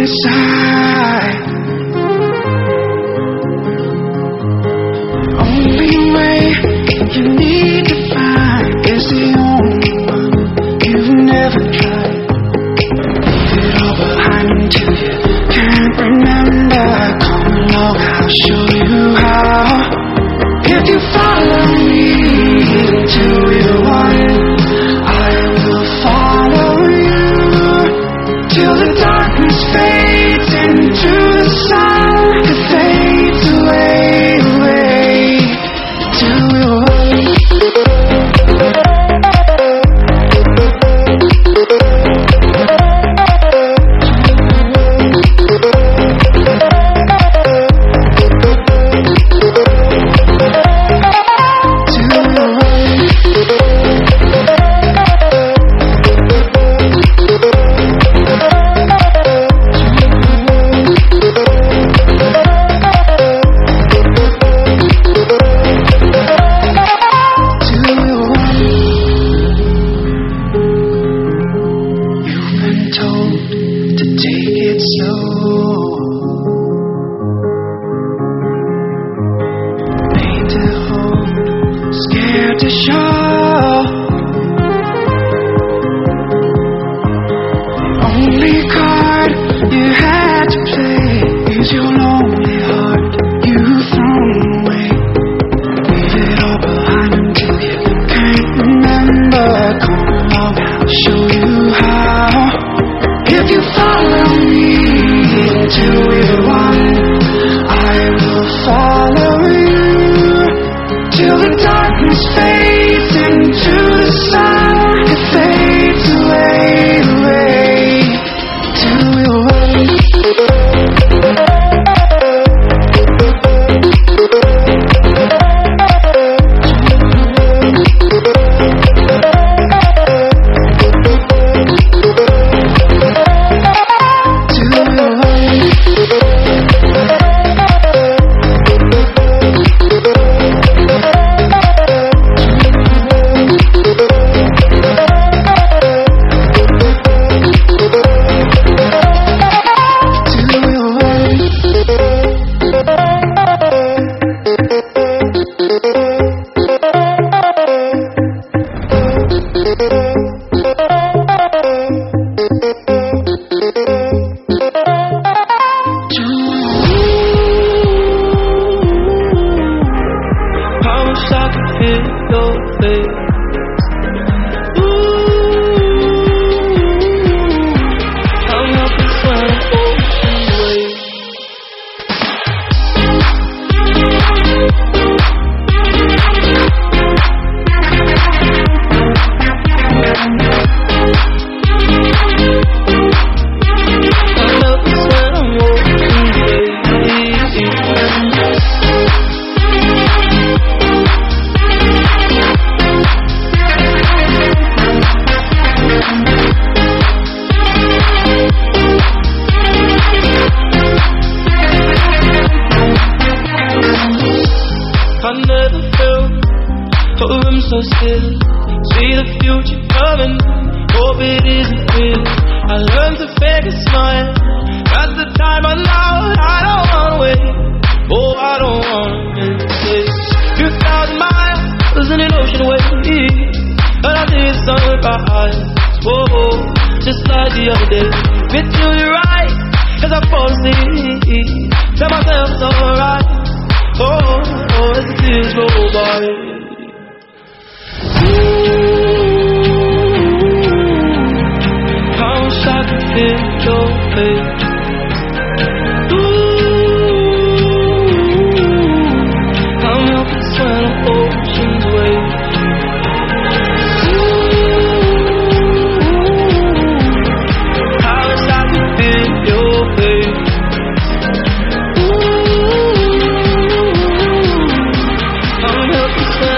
side. Only way you need to find is the only one you've never tried. Leave it all behind until you can't remember. Come along, I'll show you how. If you follow me into your one, I will follow you till the darkness fades into the sun. It fades away, away till your to show. The only card you had to play is your lonely heart you've thrown away. Leave it all behind until you can't remember. Come along, I'll show you how. If you follow me into your one, I will follow you till the darkness fades into the sun. It fades away, away till we're one. Help me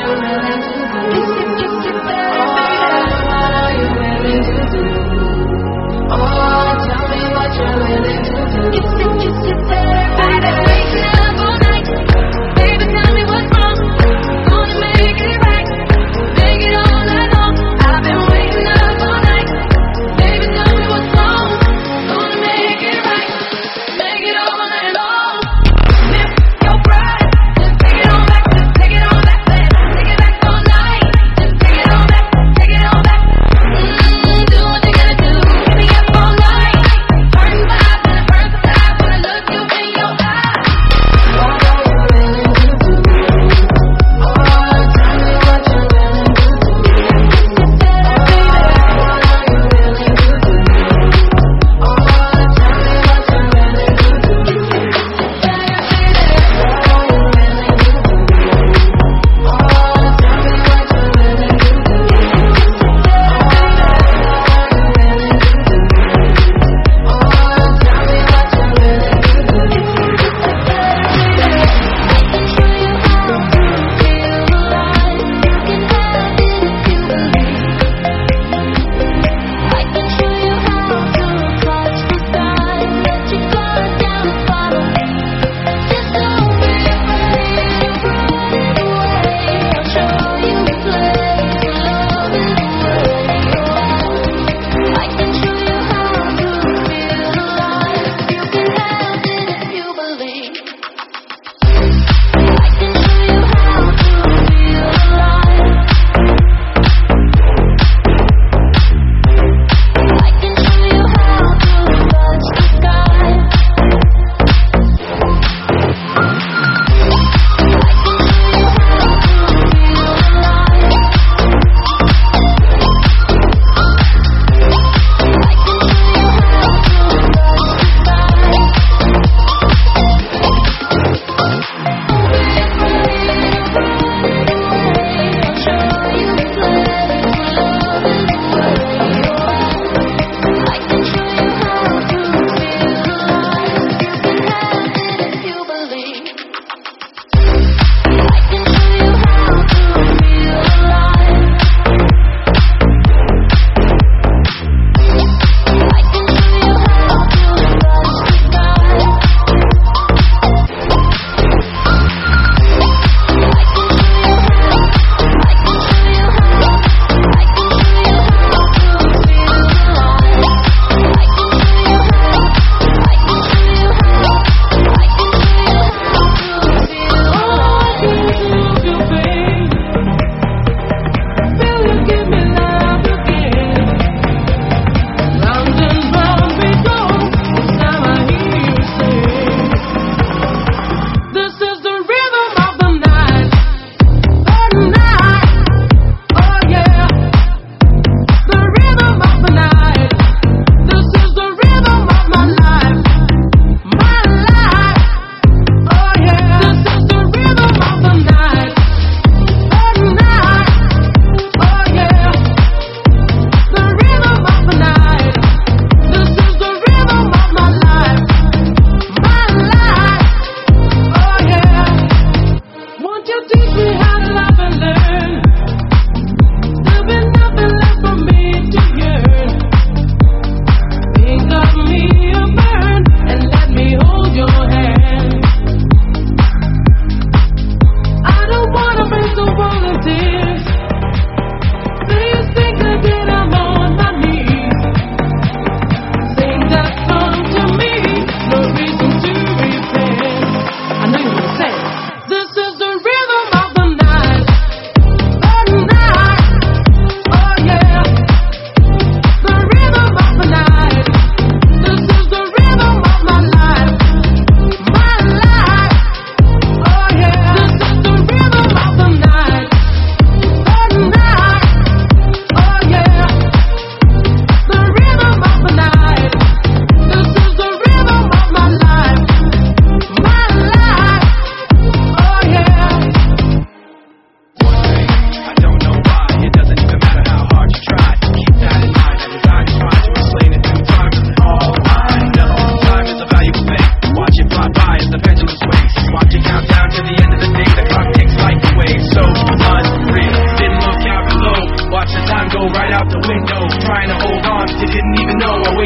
Look you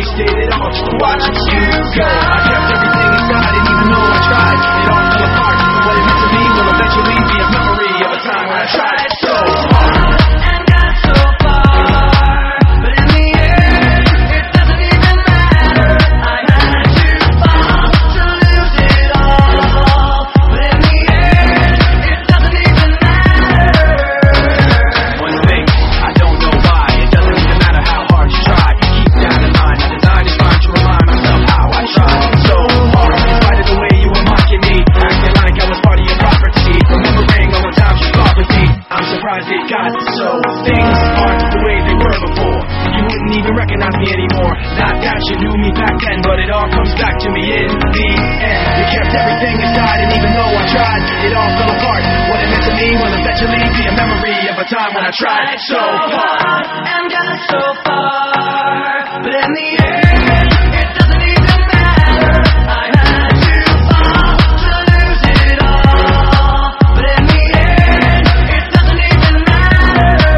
wasted it all just to watch you go. I kept everything inside, and even though I tried, it all fell apart. What it meant to me will eventually be a memory of a time when I tried so hard and got so far, but in the end, it doesn't even matter. I had to fall to lose it all, but in the end, it doesn't even matter. One thing, I don't know why, it doesn't even matter how hard you try. Keep that in mind, my design is trying to remind myself how I tried so hard, in spite of the way you were mocking me, acting like I was part of your property, remembering all the times you fought with me. I'm surprised it got so. Things aren't the way they were before. You wouldn't even recognize me anymore. Not that you knew me back then, but it all comes back to me in the end. You kept everything inside, and even though I tried, it all fell apart. What it meant to me will eventually be a memory of a time when I tried so hard and got so far, but in the end, it doesn't even matter. I had to fall to lose it all, but in the end, it doesn't even matter.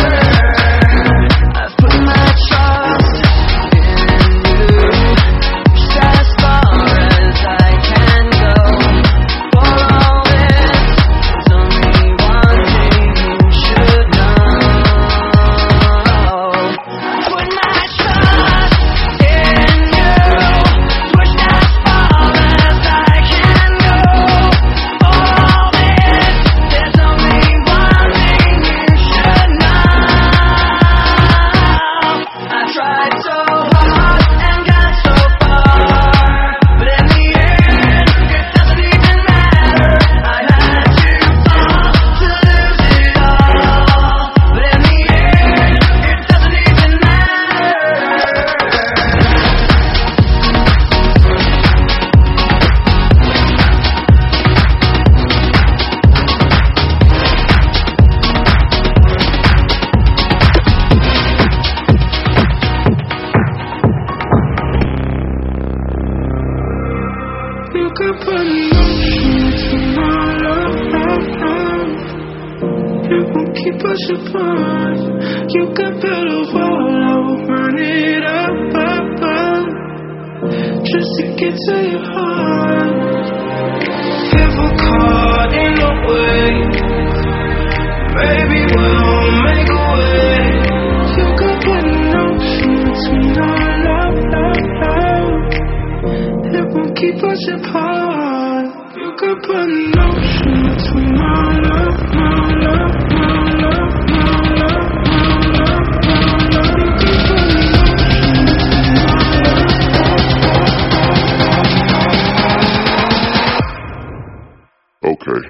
I've put my trust in you, just as far as I can go. For all this, there's only one thing you should know. Put my trust in you, pushed as far as I can go. For all this, there's only one thing you should know. I tried so hard and got so far, but in the end, it doesn't even matter. I had to fall to lose it all, but in the end, it doesn't even matter. You could put an ocean tomorrow. It won't keep us apart. You could build a wall, I will run it up, just to get to your heart. If we're caught in a way, maybe we'll make a way. You could put an ocean tomorrow. It won't keep us apart. You could put an ocean between my love, my love, my love, my love, my love, my love. You could put an ocean between my love. Okay.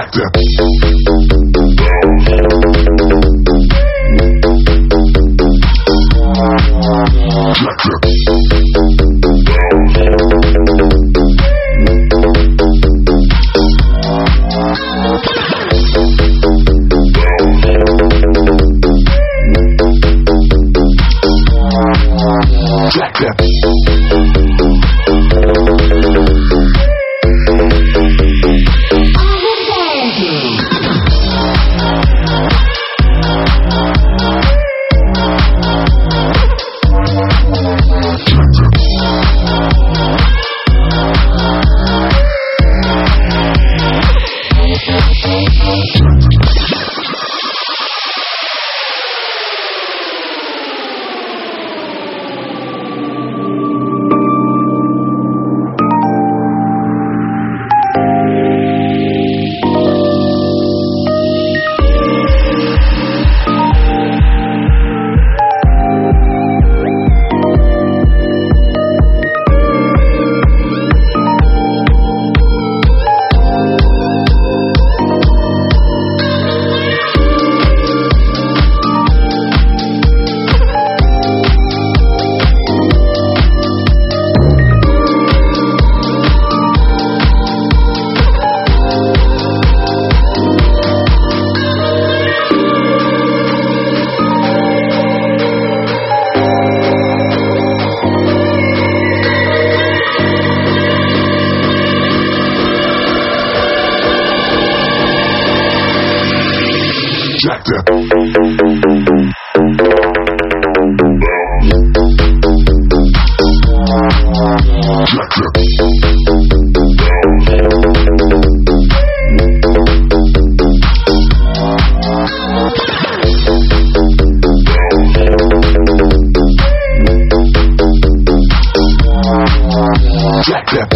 Jack that. Jack that. Jack that.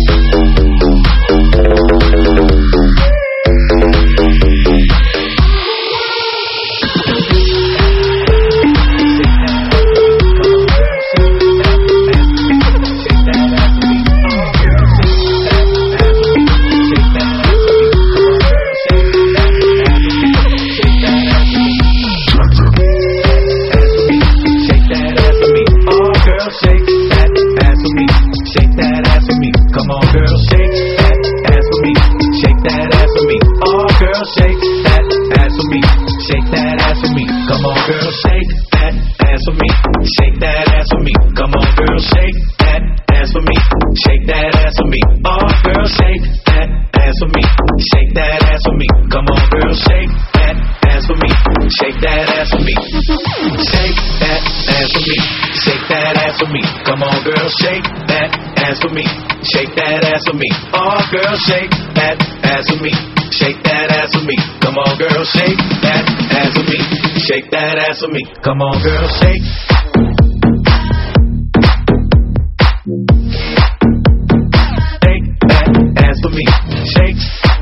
Shake that ass for me, shake that ass for me. Oh, girl, shake that ass for me, shake that ass for me. Come on, girl, shake that ass for me, shake that ass for me. Come on, girl, shake. Shake that ass for me, shake.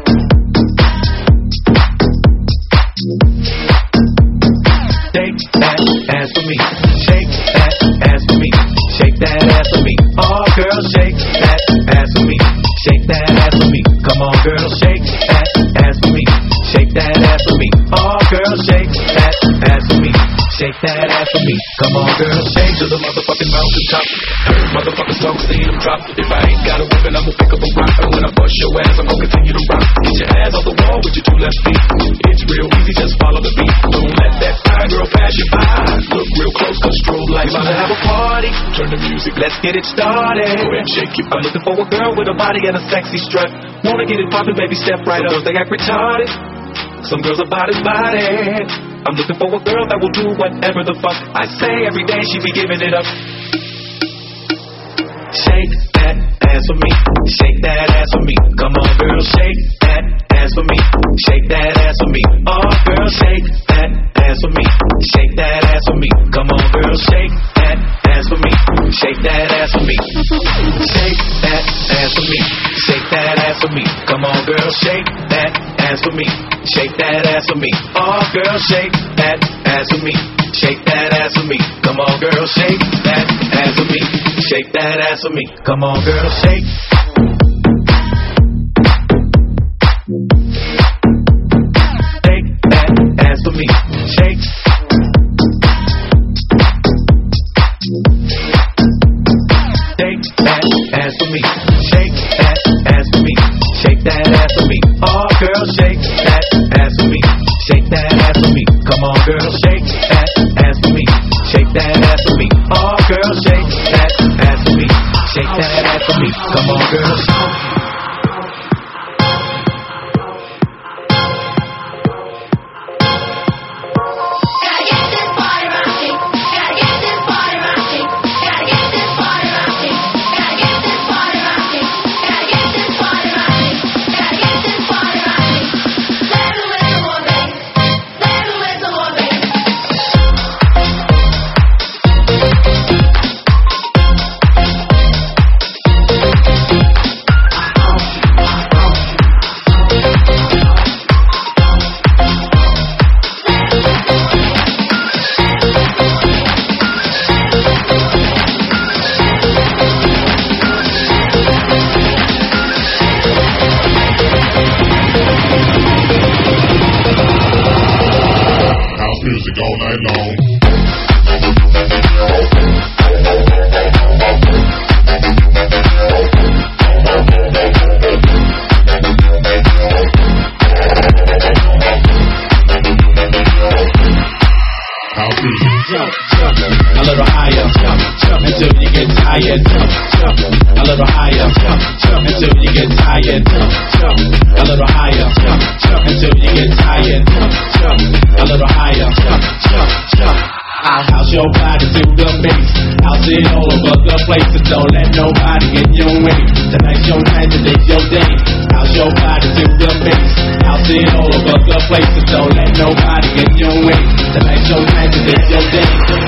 Shake that ass for me, shake that ass for me. Shake that ass for me, oh girl, shake that ass for me, shake that ass for me. Come on, girl, shake that ass for me, shake that ass for me. Oh girl, shake that ass for me, shake that ass for me. Come on, girl, shake to the motherfucking mountain top. Heard motherfuckers talk, see them drop. If I ain't got a weapon, I'ma pick up a rock. And when I bust your ass, I'm gonna continue to rock. Get your ass off the wall with your two left feet. It's real easy, just follow the beat. Don't let that fine girl pass you by. Look real close, cause strobe lights. About to have a party. Turn the music, let's get it started. Go ahead, shake it. I'm looking for a girl with a body and a sexy strut. Wanna get it poppin', baby, step right up. Some girls, they act retarded. Some girls are body. I'm looking for a girl that will do whatever the fuck I say. Every day she be giving it up. Shake that ass for me, shake that ass for me. Come on, girl, shake that ass for me, shake that ass for me. Oh, girl, shake that ass for me, shake that ass for me. Come on, girl, shake that ass for me, shake that ass for me. Shake that ass for me, shake that ass for me. Come on, girl, shake that ass for me, shake that ass for me. Oh, girl, shake that ass for me, shake that ass for me. Come on, girl, shake that ass for me, shake that ass for me. Come on, girl, shake. tired. Jump, a little higher. Jump, until you get tired. Jump, a little higher. Jump, until you get tired. Jump, a little higher. Jump. I'll house your body to the bass. I'll sit all over the place, and don't let nobody in your way. Tonight's your night, today's your day. House your body to the bass. I'll sit all over the place, and don't let nobody in your way. Tonight's your night, today's your day.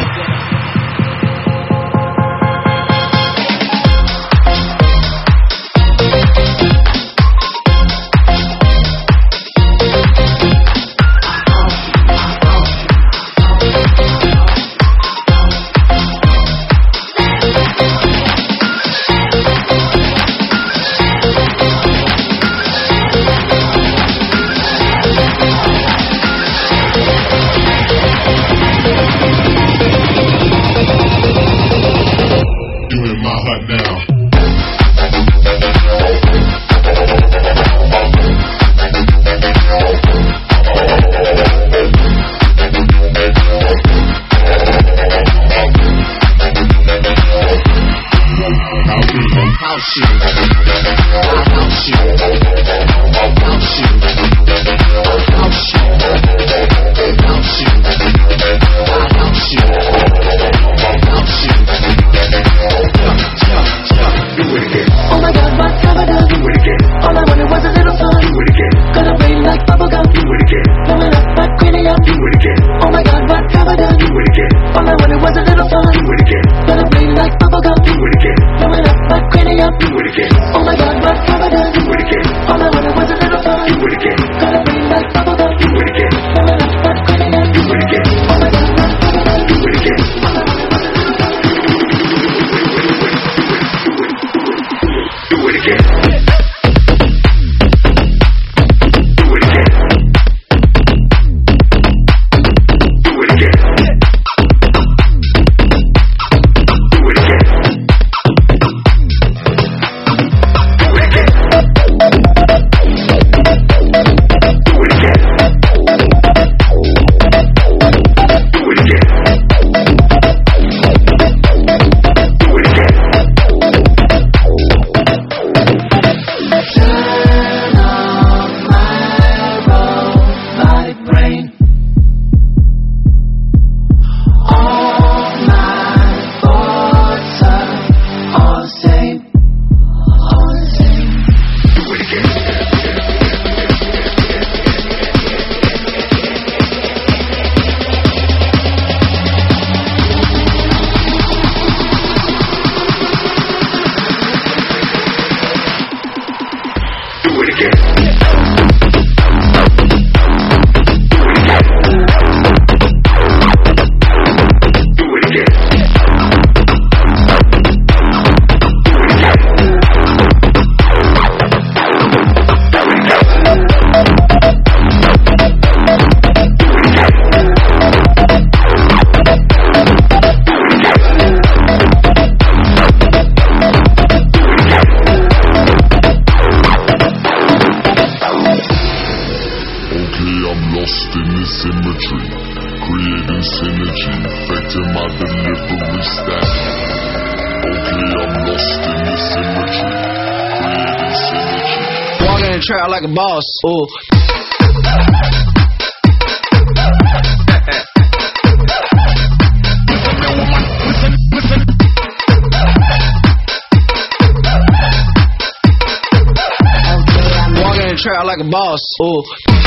Trap like a boss. Ooh. Walking in the trap like a boss. Ooh.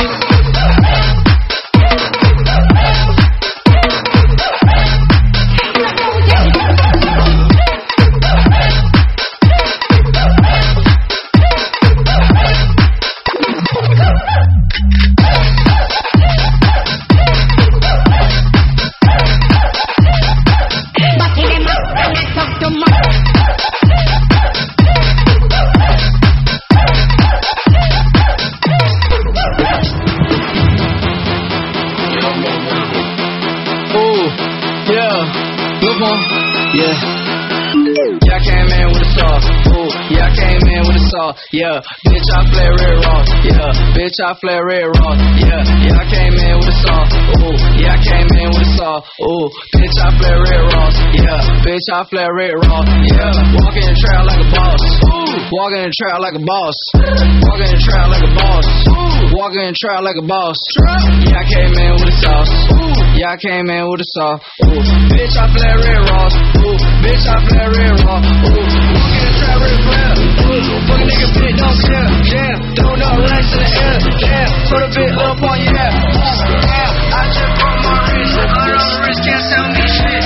Yeah, bitch, I flare red raw. Yeah, bitch, I flare red raw. Yeah, I came in with a saw. Ooh, yeah, I came in with a saw. Ooh, bitch, I flare red raw. Yeah, bitch. bitch, I flare red raw. Yeah, walk in the trap like a boss. Walk in the trap like a boss. Walk in the trap like a boss. Walk in the trap like a boss. Yeah, I came in with a sauce. Yeah, I came in with a sauce. Bitch, I flare red raw. Bitch, I flare red raw. Walk in the trap red flare. Fuck a nigga, bitch, don't care. Yeah, don't know, relax in the air. Yeah, put a bit up on your head. Yeah, I just put my wrist. Blood on the wrist, can't sell me shit.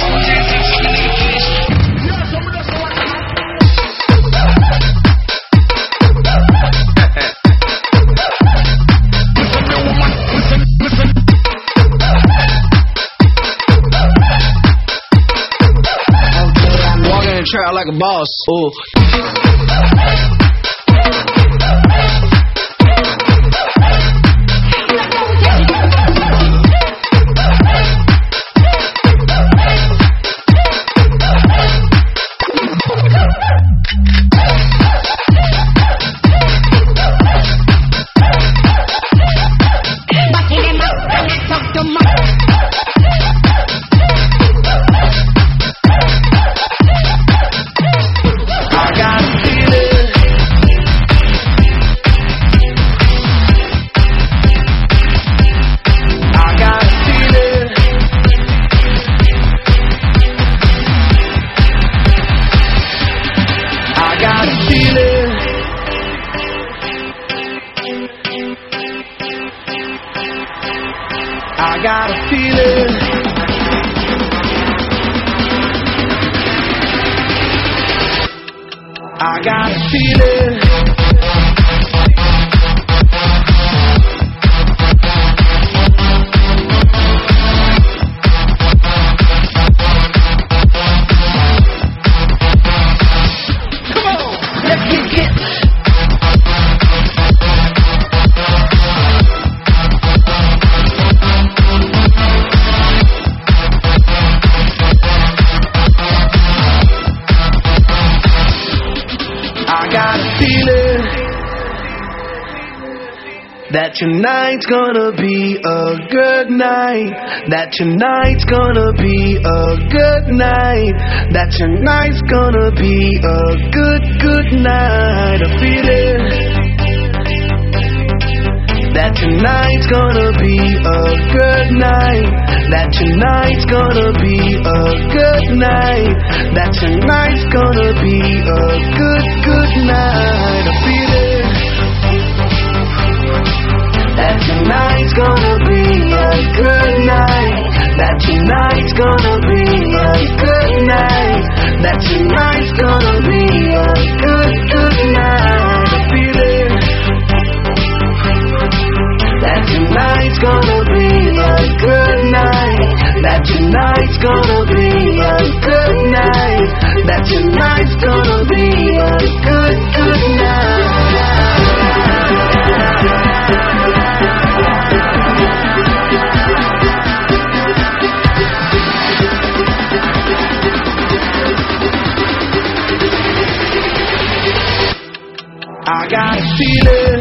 Trap like a boss. Ooh. I got a feeling. I got a feeling. That tonight's gonna be a good night. That tonight's gonna be a good night. That tonight's gonna be a good night. I feel it. That tonight's gonna be a good night. That tonight's gonna be a good night. That tonight's gonna be a good night. I feel it. That tonight's gonna be a good night. That tonight's gonna be a good night. That tonight's gonna be a good night. I feel it. That tonight's gonna be a good night. That tonight's gonna be a good night. That tonight's gonna be a good night. I got a feeling.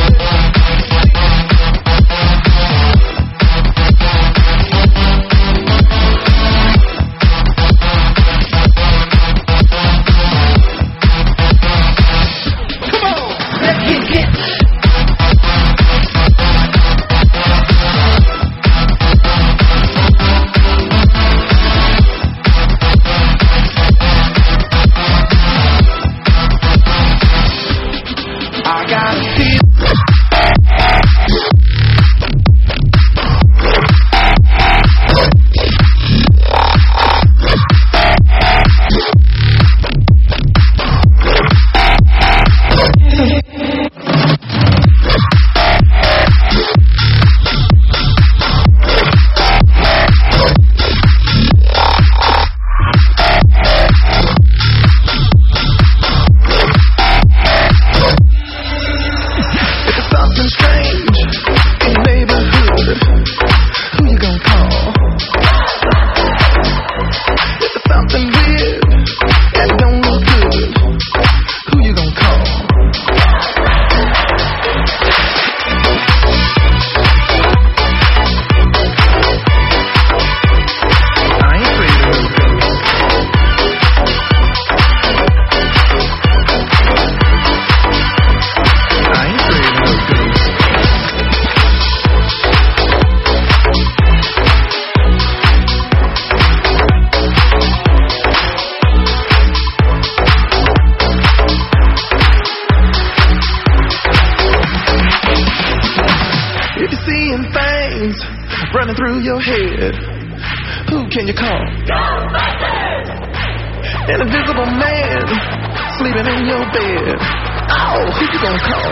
Come on, let's get hit. I got a feeling. through your head. Who can you call? An invisible man sleeping in your bed. Oh, who you gonna call?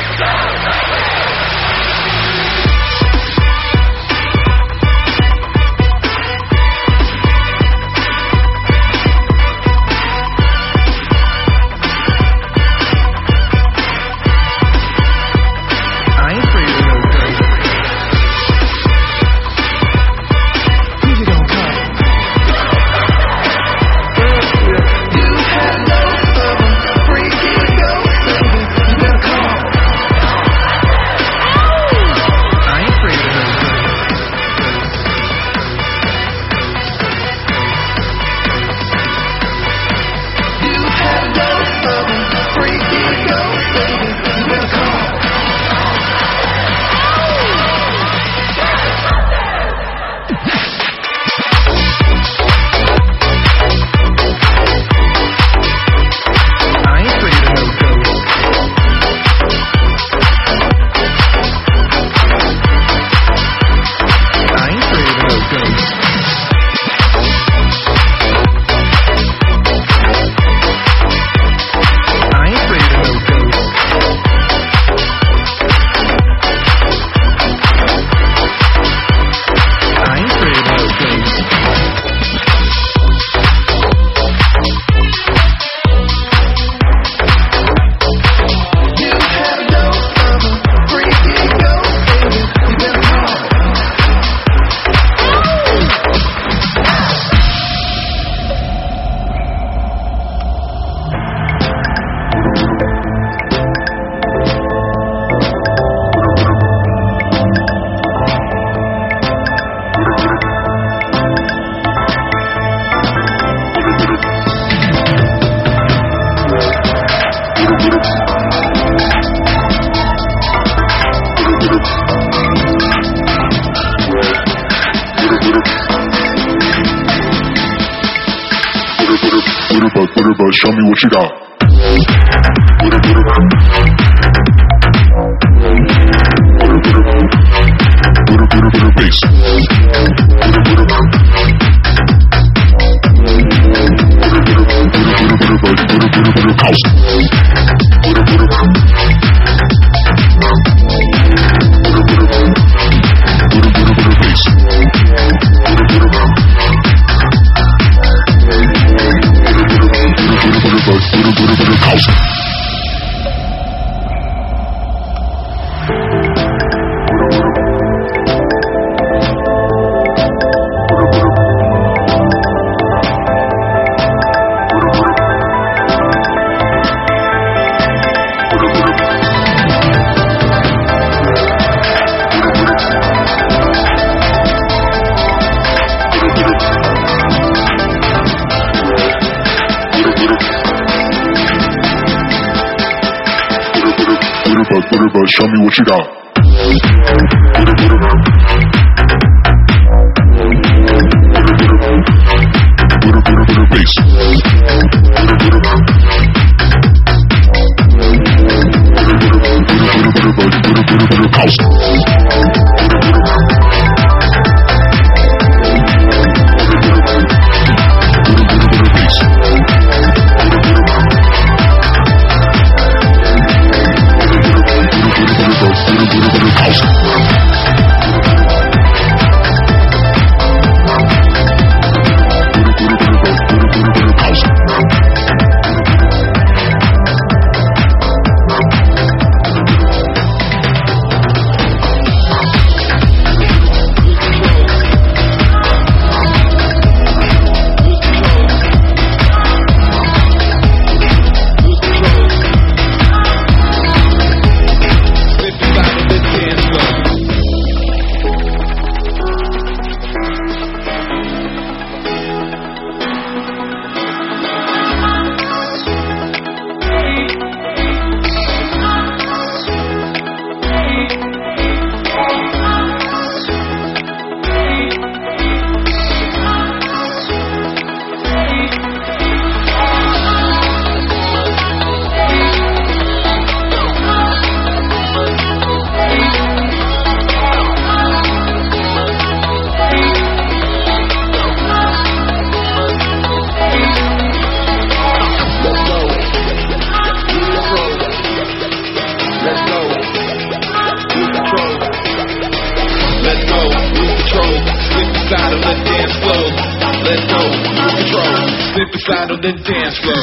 Show me what you got. Bass. House. Show me what you got. Bass. House. House. side of the dance floor.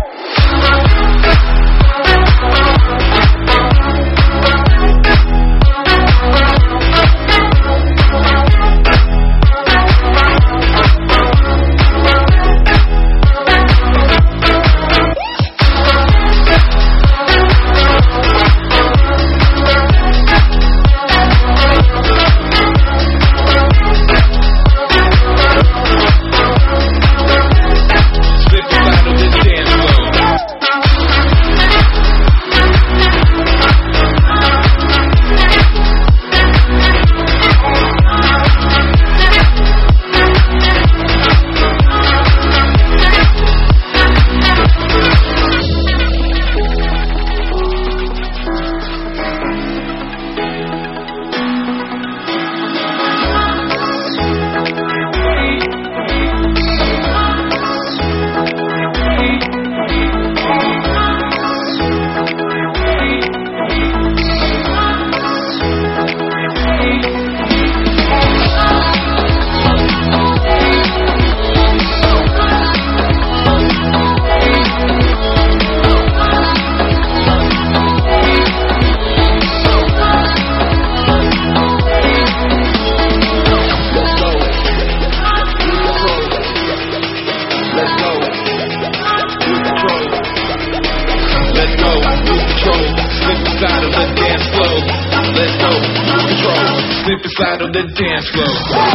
Side of the dance floor.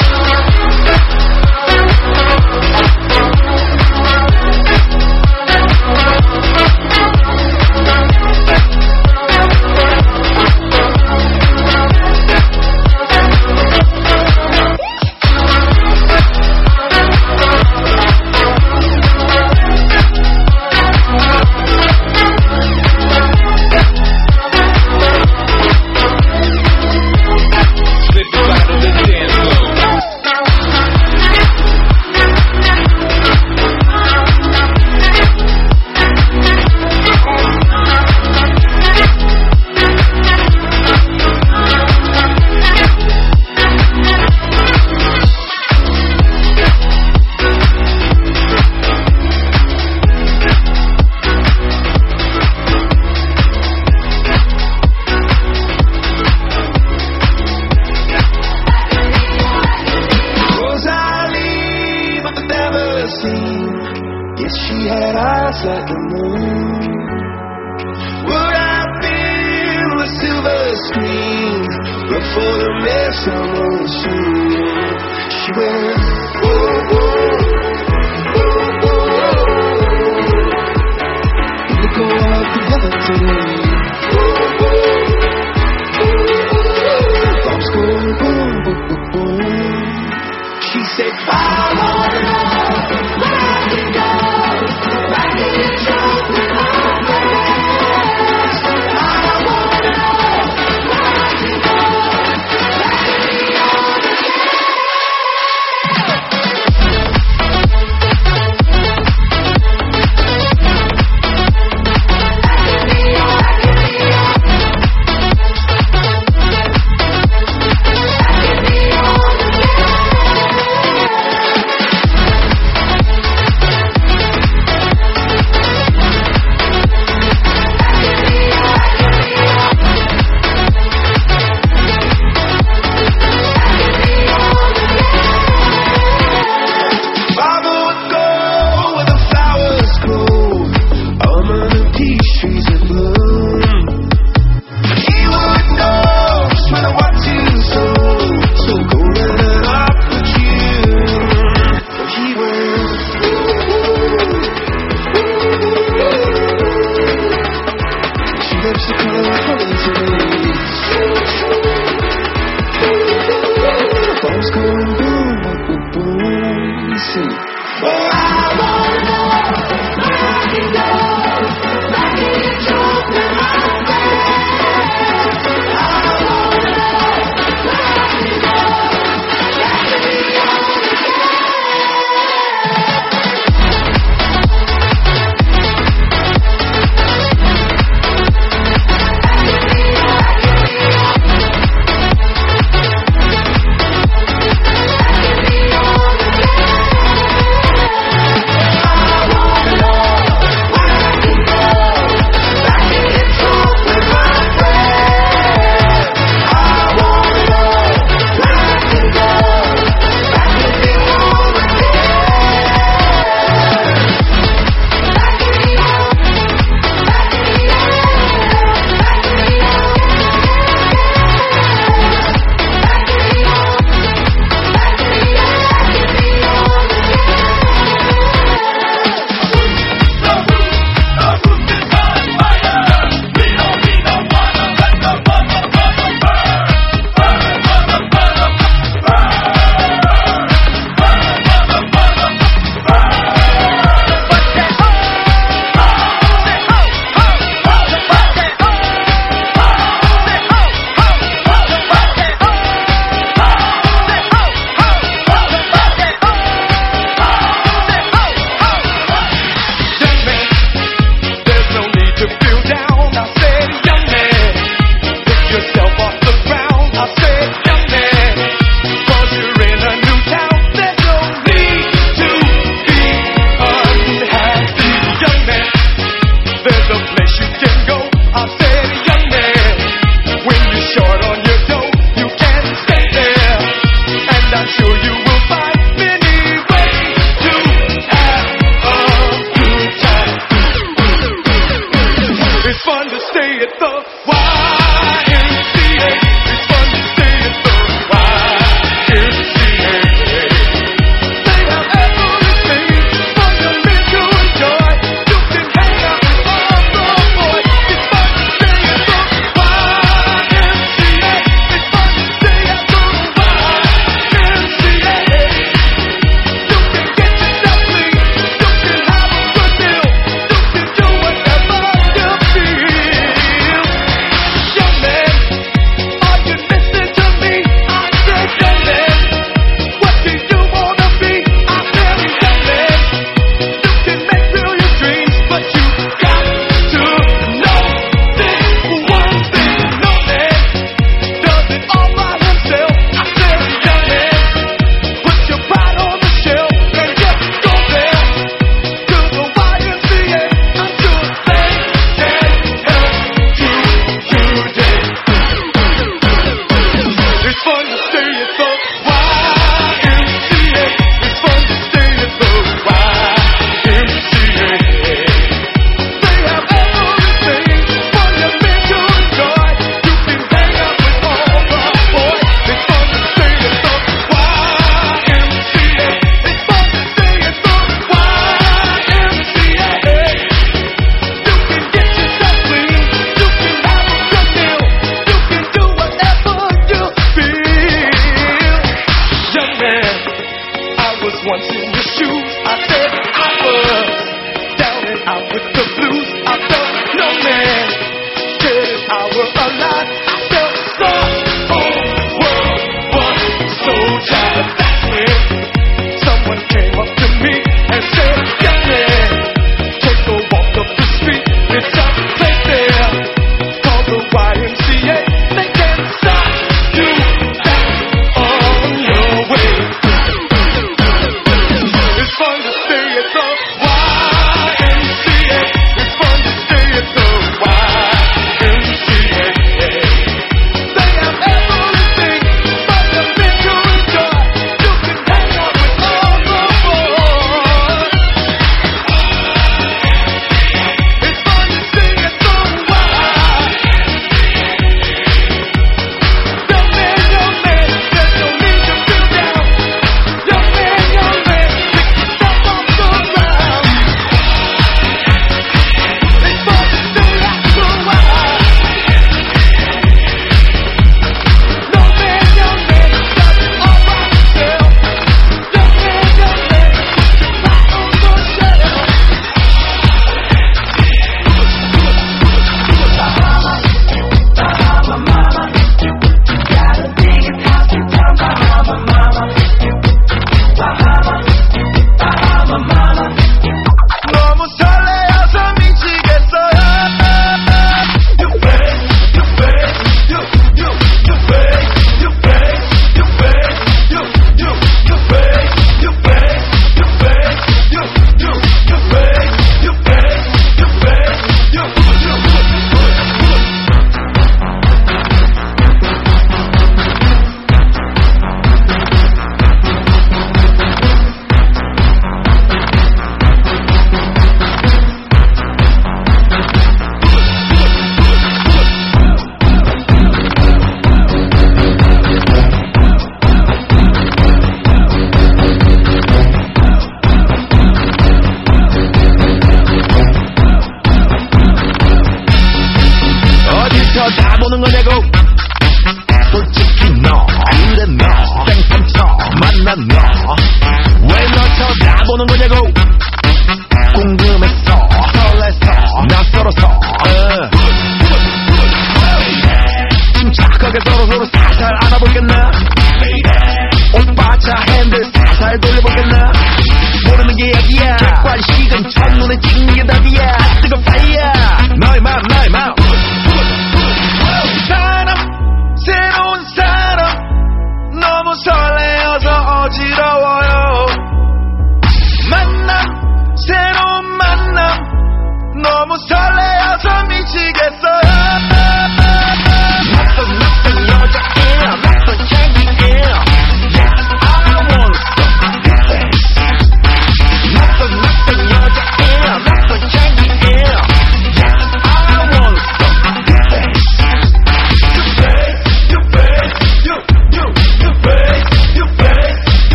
Yes, she had eyes like the moon. Would I feel the silver screen before the mess on the scene? She went, whoa, whoa, whoa, whoa. We go out together today. Whoa, whoa, whoa. Thoughts go boom, boom, boom, boom. She said, I wanna know where I can go. Back in the truth with my friends. I wanna know where I can go. Back in the old again. Back in the old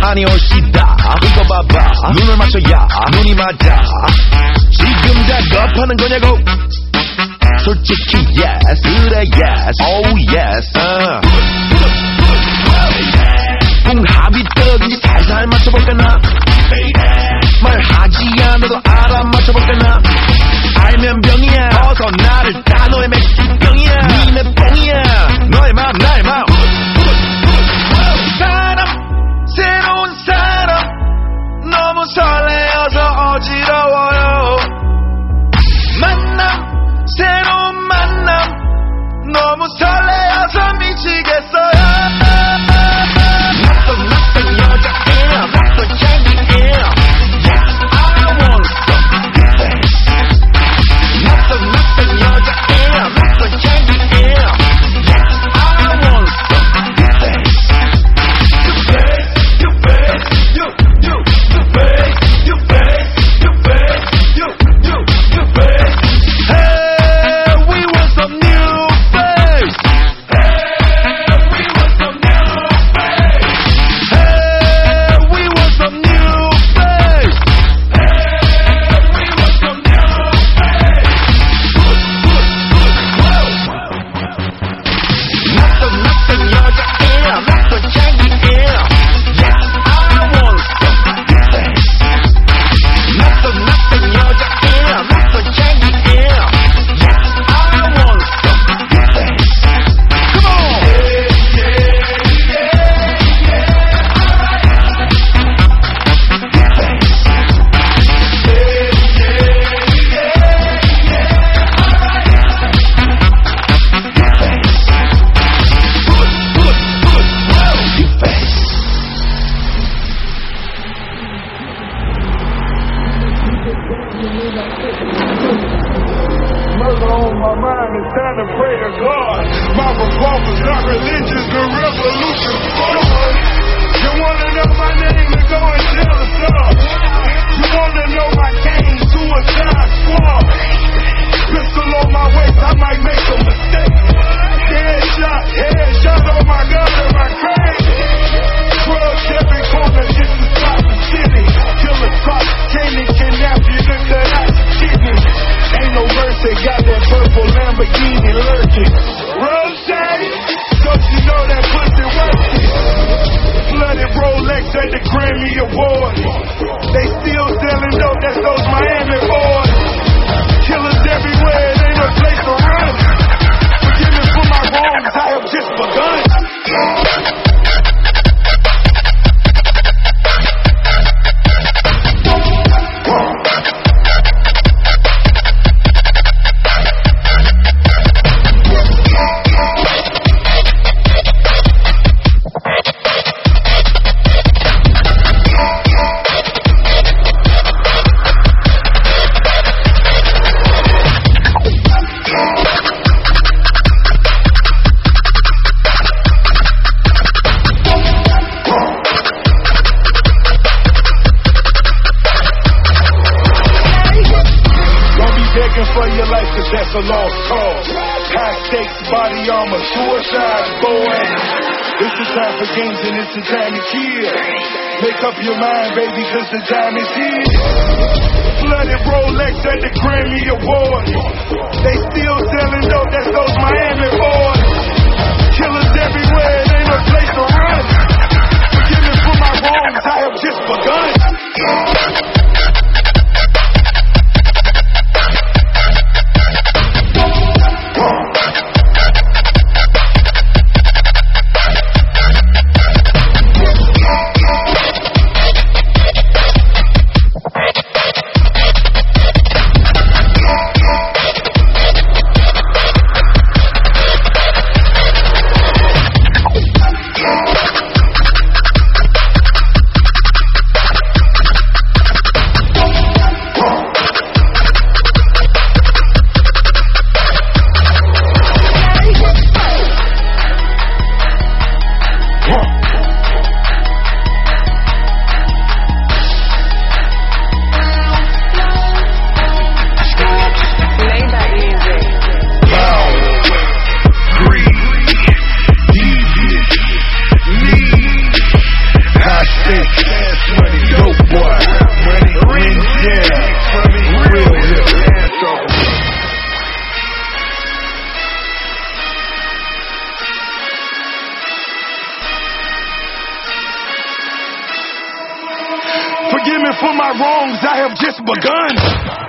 많이 올시다. 이거 봐봐 눈을 맞춰야 눈이 맞아. 지금 작업하는 거냐고. 솔직히 yes 그래 yes oh yes 궁합이 떨어진지 살살 맞춰볼까 나. 말하지 않아도 알아 맞춰볼까 나. 알면 병이야 어서 나를 따. 너의 맥주병이야 니네 뽕이야. 너의 맘 나의 맘. 사람 새로운 사람 너무 설레어서 어지러워요. 만남 새로운 만남 너무 설레어서 미치겠어요. 낯선 여자애야 낯선 자기애야. I want some face. 낯선 여자애야 낯선 자기애야. I want some face. You face, you face, you face, you face, you face, you face. Hey, we want some new face. Hey, we want some new face. Hey, we want some new face. Hey, we want some new face. 낯선 여자애야 낯선 자기애야. I want some face. 낯선 여자애야 낯선 자기애야. I want some face. Come on. Murder on my mind, it's time to pray to God. My revolver's not religious, the revolution. You wanna know my name, then go and tell us all. You wanna know my game, Suicide Squad. Pistol on my waist, I might make a mistake. Headshot on my gun and my crane. Drugs every corner just to stop the city. Killer cops, candy kidnap you to cut out your kidney. Ain't no mercy, got that purple Lamborghini lurking. Rose, don't you know that pussy worth it? Flooded Rolex at the Grammy Awards. They still selling dope, that's those Miami boys. Killers everywhere, it ain't no place to run. Forgive me for my wrongs, I have just begun. For your life, cause that's a lost cause. High stakes, body armor, suicide, boy. It's the time for games and it's the time to kill. Make up your mind, baby, cause the time is here. Flooded Rolex at the Grammy Awards. They still selling dope, that's those Miami boys. Killers everywhere, it ain't no place to run. Forgive me for my wrongs, I have just begun. forgive me for my wrongs, I have just begun.